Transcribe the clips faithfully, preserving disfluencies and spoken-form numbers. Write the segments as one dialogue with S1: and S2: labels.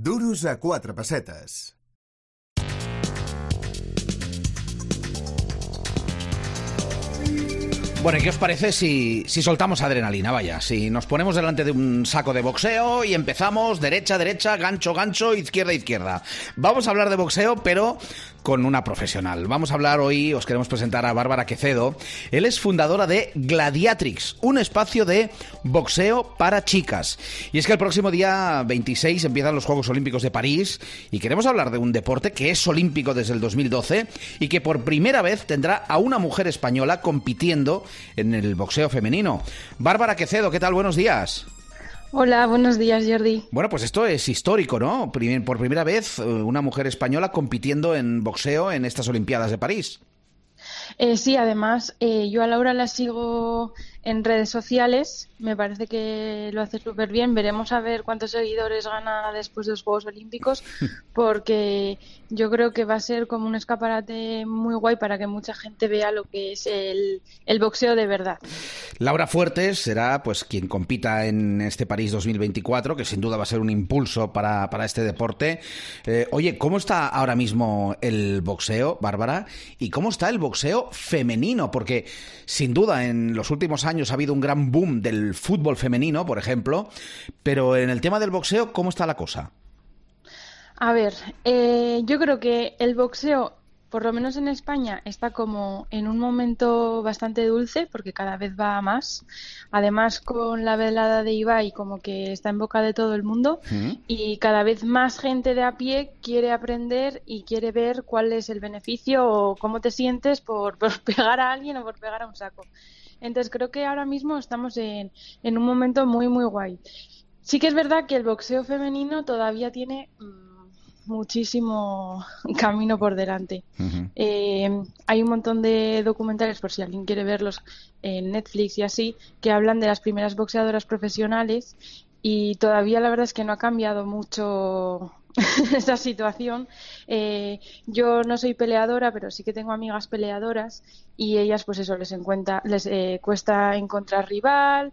S1: Duros a quatre pessetes.
S2: Bueno, ¿y qué os parece si, si soltamos adrenalina? Vaya, si nos ponemos delante de un saco de boxeo y empezamos derecha, derecha, gancho, gancho, izquierda, izquierda. Vamos a hablar de boxeo, pero con una profesional. Vamos a hablar hoy, os queremos presentar a Bárbara Quecedo. Él es fundadora de Gladiatrix, un espacio de boxeo para chicas. Y es que el próximo día veintiséis empiezan los Juegos Olímpicos de París y queremos hablar de un deporte que es olímpico desde el dos mil doce y que por primera vez tendrá a una mujer española compitiendo en el boxeo femenino. Bárbara Quecedo, ¿qué tal? Buenos días.
S3: Hola, buenos días, Jordi.
S2: Bueno, pues esto es histórico, ¿no? Por primera vez una mujer española compitiendo en boxeo en estas Olimpiadas de París.
S3: Eh, sí, además, eh, yo a Laura la sigo en redes sociales, me parece que lo hace súper bien. Veremos a ver cuántos seguidores gana después de los Juegos Olímpicos, porque yo creo que va a ser como un escaparate muy guay para que mucha gente vea lo que es el, el boxeo de verdad.
S2: Laura Fuertes será pues quien compita en este París dos mil veinticuatro, que sin duda va a ser un impulso para, para este deporte. Eh, oye, ¿cómo está ahora mismo el boxeo, Bárbara? ¿Y cómo está el boxeo femenino? Porque sin duda en los últimos años ha habido un gran boom del fútbol femenino, por ejemplo, pero en el tema del boxeo, ¿cómo está la cosa?
S3: A ver, eh, yo creo que el boxeo, por lo menos en España, está como en un momento bastante dulce, porque cada vez va a más. Además, con la velada de Ibai, como que está en boca de todo el mundo, ¿Mm? Y cada vez más gente de a pie quiere aprender y quiere ver cuál es el beneficio o cómo te sientes por, por pegar a alguien o por pegar a un saco. Entonces, creo que ahora mismo estamos en, en un momento muy, muy guay. Sí que es verdad que el boxeo femenino todavía tiene muchísimo camino por delante. Uh-huh. Eh, hay un montón de documentales, por si alguien quiere verlos en Netflix y así, que hablan de las primeras boxeadoras profesionales y todavía la verdad es que no ha cambiado mucho esa situación. Eh, yo no soy peleadora, pero sí que tengo amigas peleadoras y ellas pues eso les encuentra, les eh, cuesta encontrar rival.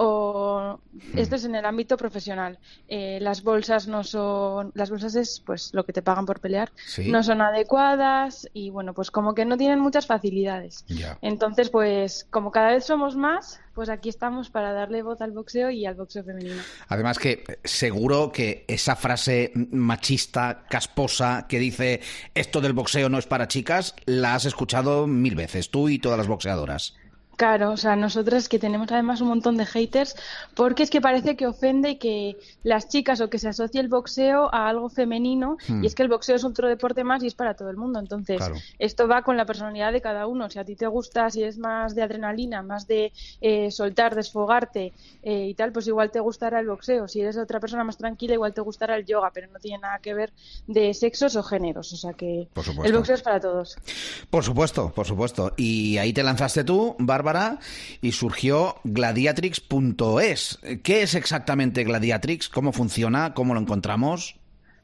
S3: O esto es en el ámbito profesional. Eh, las bolsas no son, las bolsas es pues lo que te pagan por pelear, ¿sí? No son adecuadas y bueno, pues como que no tienen muchas facilidades. Yeah. Entonces, pues como cada vez somos más, pues aquí estamos para darle voz al boxeo y al boxeo femenino.
S2: Además que seguro que esa frase machista, casposa, que dice esto del boxeo no es para chicas, la has escuchado mil veces, tú y todas las boxeadoras.
S3: Claro, o sea, nosotras que tenemos además un montón de haters, porque es que parece que ofende que las chicas o que se asocie el boxeo a algo femenino, hmm. y es que el boxeo es otro deporte más y es para todo el mundo. Entonces, claro, esto va con la personalidad de cada uno. Si a ti te gusta, si es más de adrenalina, más de eh, soltar, desfogarte eh, y tal, pues igual te gustará el boxeo. Si eres otra persona más tranquila, igual te gustará el yoga, pero no tiene nada que ver de sexos o géneros. O sea que el boxeo es para todos.
S2: Por supuesto, por supuesto. Y ahí te lanzaste tú, Bárbara, y surgió gladiatrix punto es. ¿Qué es exactamente Gladiatrix? ¿Cómo funciona? ¿Cómo lo encontramos?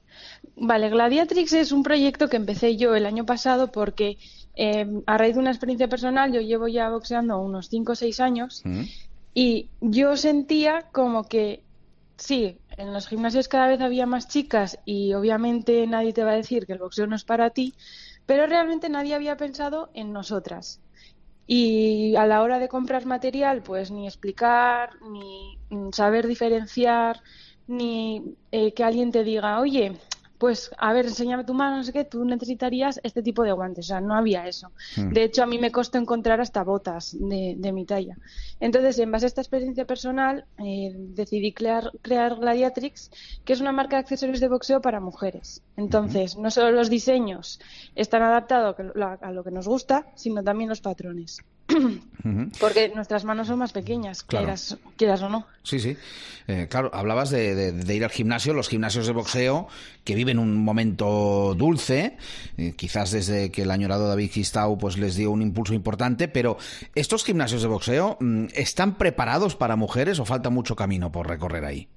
S3: Vale, Gladiatrix es un proyecto que empecé yo el año pasado porque eh, a raíz de una experiencia personal yo llevo ya boxeando unos cinco o seis años ¿Mm? Y yo sentía como que sí, en los gimnasios cada vez había más chicas y obviamente nadie te va a decir que el boxeo no es para ti, pero realmente nadie había pensado en nosotras. Y a la hora de comprar material, pues ni explicar, ni saber diferenciar, ni eh, que alguien te diga, oye, pues a ver, enséñame tu mano, no sé qué, tú necesitarías este tipo de guantes. O sea, no había eso. Mm. De hecho, a mí me costó encontrar hasta botas de, de mi talla. Entonces, en base a esta experiencia personal, eh, decidí crear, crear Gladiatrix, que es una marca de accesorios de boxeo para mujeres. Entonces, uh-huh. no solo los diseños están adaptados a lo que nos gusta, sino también los patrones. Uh-huh. Porque nuestras manos son más pequeñas, claro. quieras, quieras o no.
S2: Sí, sí. Eh, claro, hablabas de, de, de ir al gimnasio, los gimnasios de boxeo que viven un momento dulce, eh, quizás desde que el añorado David Gistau pues les dio un impulso importante, pero ¿estos gimnasios de boxeo están preparados para mujeres o falta mucho camino por recorrer ahí?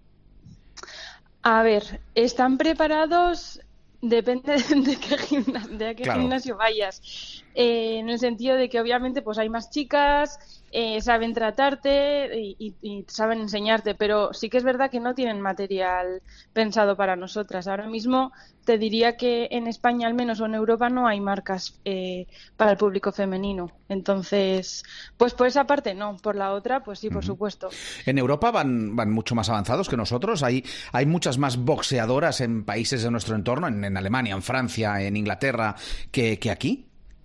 S3: A ver, están preparados... Depende de qué, gimna- de qué claro. gimnasio vayas, eh, en el sentido de que obviamente pues hay más chicas eh, saben tratarte y, y, y saben enseñarte, pero sí que es verdad que no tienen material pensado para nosotras. Ahora mismo te diría que en España al menos o en Europa no hay marcas eh, para el público femenino. Entonces, pues por esa parte no, por la otra, pues sí, por uh-huh. supuesto.
S2: En Europa van, van mucho más avanzados que nosotros. Hay, hay muchas más boxeadoras en países de nuestro entorno, en, en Alemania, en Francia, en Inglaterra, que, que aquí.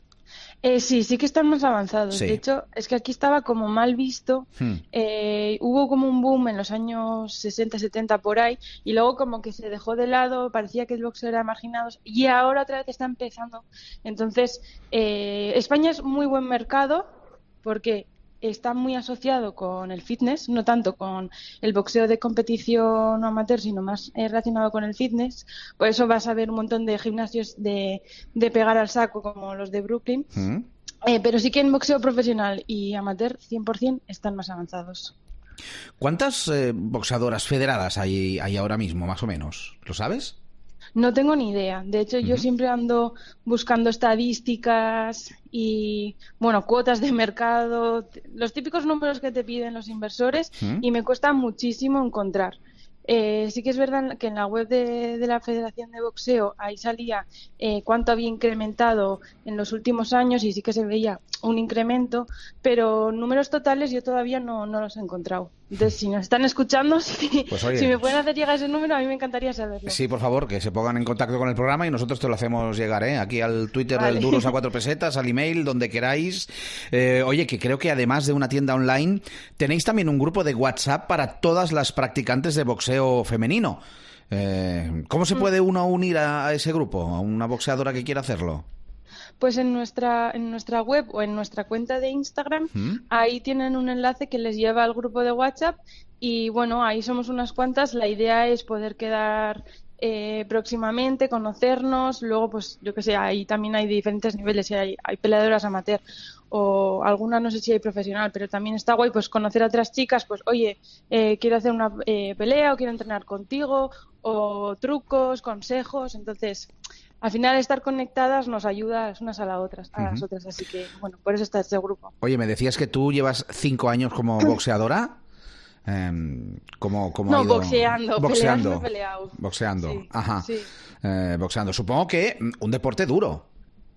S3: Eh, sí, sí que están más avanzados.
S2: Sí.
S3: De hecho, es que aquí estaba como mal visto. Hmm. Eh, hubo como un boom en los años sesenta, setenta por ahí y luego como que se dejó de lado, parecía que el boxeo era marginado y ahora otra vez está empezando. Entonces, eh, España es muy buen mercado porque está muy asociado con el fitness, no tanto con el boxeo de competición o amateur, sino más eh, relacionado con el fitness. Por eso vas a ver un montón de gimnasios de, de pegar al saco, como los de Brooklyn. ¿Mm? Eh, pero sí que en boxeo profesional y amateur, cien por ciento están más avanzados.
S2: ¿Cuántas eh, boxeadoras federadas hay, hay ahora mismo, más o menos? ¿Lo sabes?
S3: No tengo ni idea. De hecho, yo uh-huh. siempre ando buscando estadísticas y, bueno, cuotas de mercado, los típicos números que te piden los inversores uh-huh. y me cuesta muchísimo encontrar. Eh, sí que es verdad que en la web de, de la Federación de Boxeo ahí salía eh, cuánto había incrementado en los últimos años y sí que se veía un incremento, pero números totales yo todavía no, no los he encontrado. Entonces, si nos están escuchando, si,
S2: pues oye,
S3: si me pueden hacer llegar ese número, a mí me encantaría saberlo.
S2: Sí, por favor, que se pongan en contacto con el programa y nosotros te lo hacemos llegar, ¿eh? Aquí al Twitter vale. del Duros a Cuatro Pesetas, al email, donde queráis. Eh, oye, que creo que además de una tienda online, tenéis también un grupo de WhatsApp para todas las practicantes de boxeo femenino. Eh, ¿Cómo se puede uno unir a, a ese grupo, a una boxeadora que quiera hacerlo?
S3: Pues en nuestra en nuestra web o en nuestra cuenta de Instagram, ¿Mm? ahí tienen un enlace que les lleva al grupo de WhatsApp y bueno, ahí somos unas cuantas. La idea es poder quedar eh, próximamente, conocernos, luego pues yo que sé, ahí también hay diferentes niveles, hay, hay peleadoras amateur o alguna no sé si hay profesional, pero también está guay pues conocer a otras chicas, pues oye, eh, quiero hacer una eh, pelea o quiero entrenar contigo o trucos, consejos, entonces al final estar conectadas nos ayuda unas a las otras, a uh-huh. las otras, así que bueno, por eso está este grupo.
S2: Oye, me decías que tú llevas cinco años como boxeadora. Eh, ¿cómo, cómo
S3: no,
S2: ha ido?
S3: boxeando,
S2: boxeando,
S3: pelear, no he peleado.
S2: Boxeando,
S3: sí,
S2: ajá.
S3: Sí.
S2: Eh, boxeando. Supongo que un deporte duro.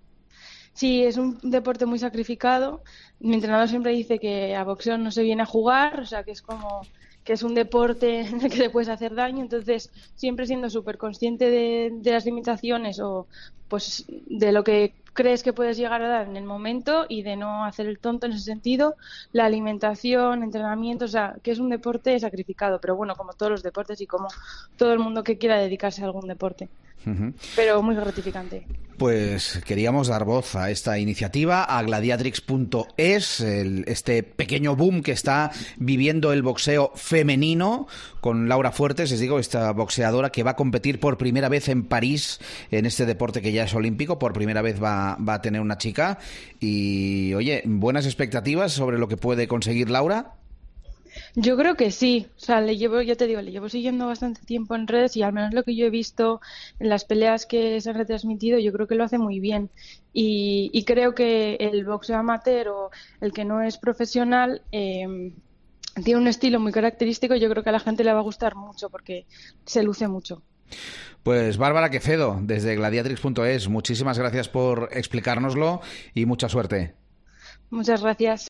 S3: Sí, es un deporte muy sacrificado. Mi entrenador siempre dice que a boxeo no se viene a jugar, o sea que es como que es un deporte en el que te puedes hacer daño, entonces siempre siendo súper consciente de, de las limitaciones o pues de lo que crees que puedes llegar a dar en el momento y de no hacer el tonto en ese sentido, la alimentación, entrenamiento, o sea, que es un deporte sacrificado, pero bueno, como todos los deportes y como todo el mundo que quiera dedicarse a algún deporte. Uh-huh. Pero muy gratificante.
S2: Pues queríamos dar voz a esta iniciativa, a gladiatrix punto es, el, este pequeño boom que está viviendo el boxeo femenino, con Laura Fuertes, les digo, esta boxeadora que va a competir por primera vez en París, en este deporte que ya es olímpico, por primera vez va, va a tener una chica. Y oye, ¿buenas expectativas sobre lo que puede conseguir Laura?
S3: Yo creo que sí, o sea, le llevo, ya te digo, le llevo siguiendo bastante tiempo en redes y al menos lo que yo he visto en las peleas que se han retransmitido, yo creo que lo hace muy bien y, y creo que el boxeo amateur o el que no es profesional eh, tiene un estilo muy característico y yo creo que a la gente le va a gustar mucho porque se luce mucho.
S2: Pues Bárbara Quecedo, desde gladiatrix punto es, muchísimas gracias por explicárnoslo y mucha suerte.
S3: Muchas gracias.